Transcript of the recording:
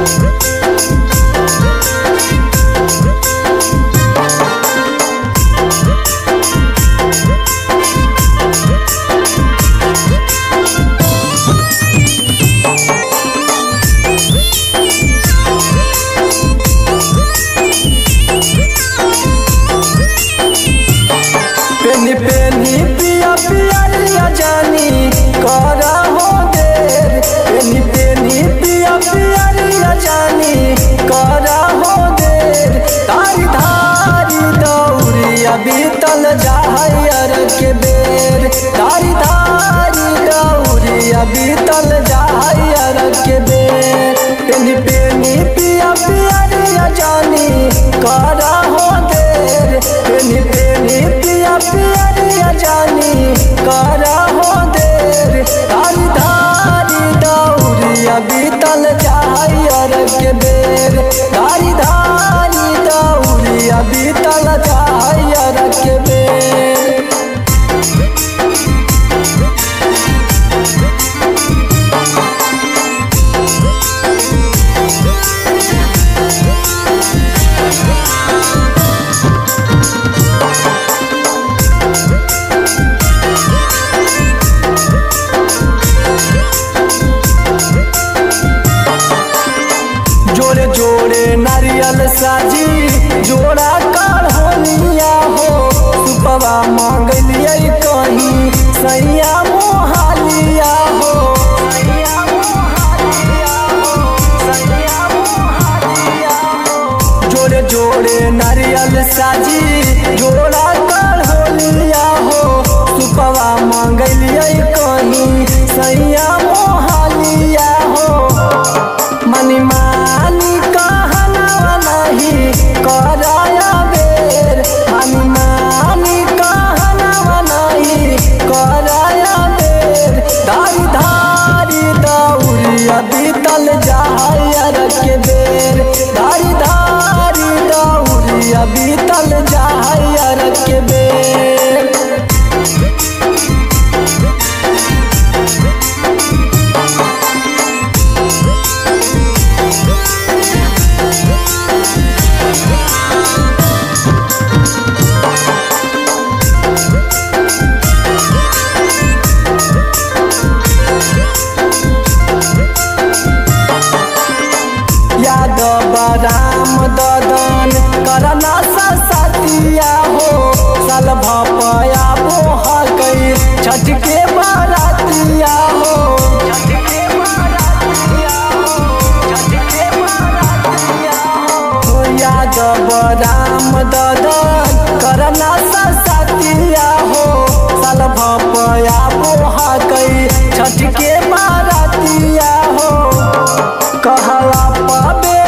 पेनी पेनी पिया पिया जानी करा हो देर। पेनी पेनी पिया पिया जानी करा हो देर। तारी धारी दौरिया बीतल जाहर के बेर। तारी धारी दौरिया बीतल जाहर के बेर। पेनी पेनी पिया पिया जानी करा हो देर। पेनी पेनी पिया पिया जानी करा हो देर। तारी धारी दौरिया बीतल जाहर के बेर। तारी धारी दौरिया बीतल जाहर के बेर। जोड़े जोड़े नारियल साजी जोड़ा काढ़निया हो। सुपवा मांगलिए कहीं सैया मोहालिया हो। जोड़े जोड़े नारियल साजी जोड़ा काढ़निया हो। सुपवा मांगलिए कहीं सैया मोहालिया हो। मनी मानी कहना नहीं कराया बेर। मनी मानी कहना नहीं कराया बेर। धारी धारी दौरिया बीतल जाहर के बेर। धारी धारी दौरिया बीतल जाहर के बेर। यादव राम ददन करना सतिया हो। साल भपया बोह गई छठ के बारातिया हो। यादव राम ददन करना सतिया हो। साल भपया बोह गई छठ के बारातिया हो। कहला पाबे